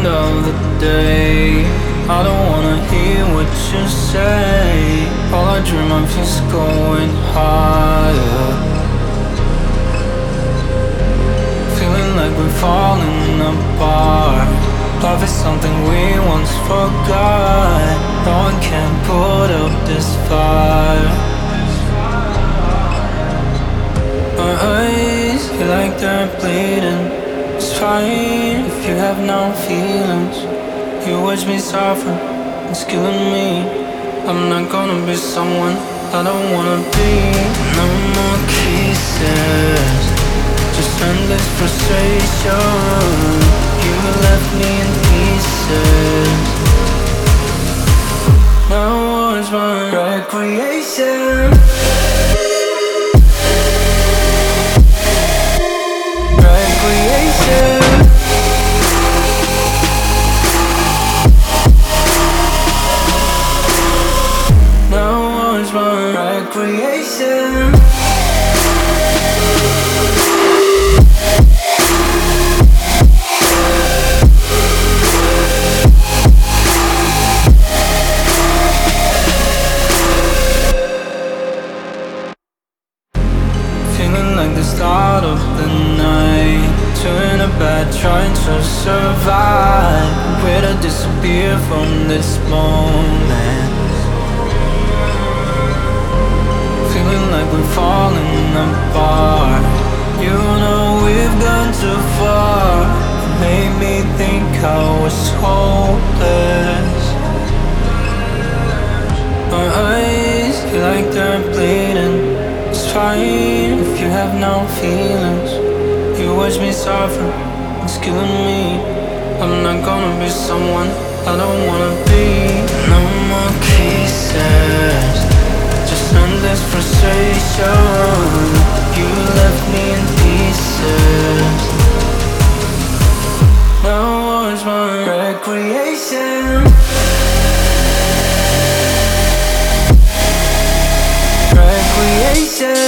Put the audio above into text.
end of the day, I don't wanna hear what you say. All I dream of is going higher. Feeling like we're falling apart. Love is something we once forgot. No one can put up this fire. My eyes feel like they're bleeding. It's fine if you have no feelings. You watch me suffer, it's killing me. I'm not gonna be someone I don't wanna be. No more kisses, just endless frustration. You left me in pieces. Now war's my recreation. Recreation. Feeling like the start of the night, doing a bad, trying to survive. Where to disappear from this moment. Feeling like we're falling apart. You know we've gone too far. It made me think I was hopeless. My eyes feel like they're bleeding. It's fine if you have no feelings. You watch me suffer, it's killing me. I'm not gonna be someone I don't wanna be. No more kisses, endless frustration. You left me in pieces. Now war's my recreation. Recreation.